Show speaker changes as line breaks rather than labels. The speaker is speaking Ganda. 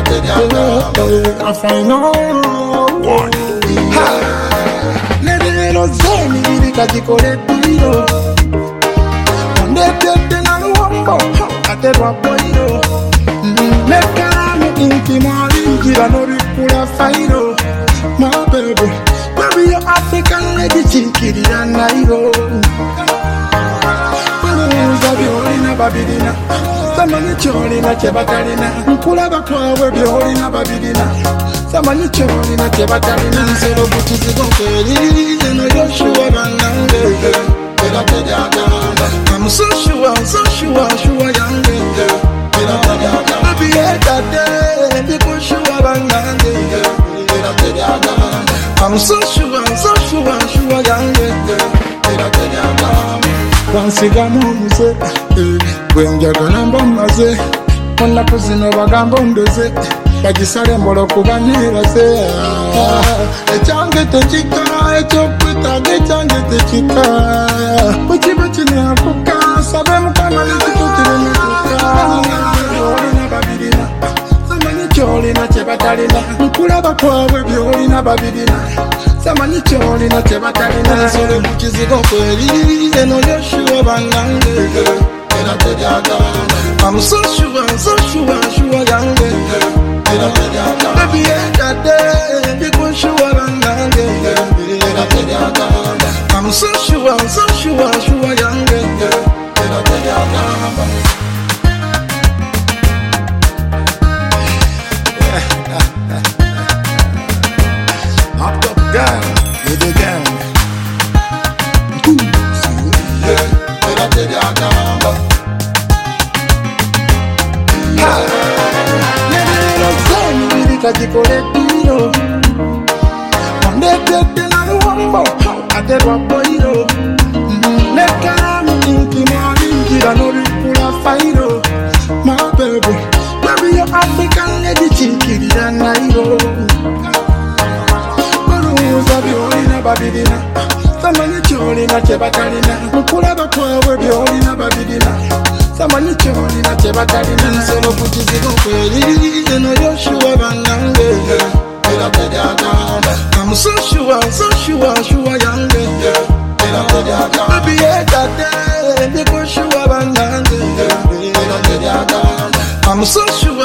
I find out one. Nedero zeni ili kajikore tuyo. Ndete na luombo aterwa boyo. Nekami intimali njira norikula fairo. My baby, baby you're African lady chinkiri anairo. Byolina babirina samanyi kyolina kyebatalina nkulaba kwawe byolina babirina samanyi kyolina kyebatalina nsolo bukizigo kweri eno Yoshua banange era tejagamba I'm so sure yange era tejagamba baby etade ndikushuwa banange era tejagamba I'm so sure yange era tejagamba Wansigamu muze, wenjagala mbamaze Onaku zino bagamba ondoze Bagisale mbolo kuba neeraze Ekyange tekika, ekyokwetaaga ekyange tekika Bwekiba kinaakuka, sabe Mukama nikitukire nekuka Olina babirina, samanyi kyolina kyebatalina Nkulaba kwabwe byolina babirina Samanyi kyolina kyebatalina nsolo mukizigo kweri eno Yoshua banange era tejagamba I'm so sure yange era tejagamba baby etade ndikushuwa banange era tejagamba I'm so sure yange era tejagamba Down with the gang. Era tejagamba. Nedero zeni ili kajikore tuyo. Ndete na luombo aterwa boyo. Nekami intimali njira norikula fairo. My baby, baby you're African lady chinkiri anairo. Byolina babirina samanyi kyolina kyebatalina nkulaba kwawe byolina babirina samanyi kyolina kyebatalina nsolo kukizigo kweri eno Yoshua banange era tejagamba I'm so sure yange era tejagamba baby etade ndikushuwa banange era tejagamba I'm so sure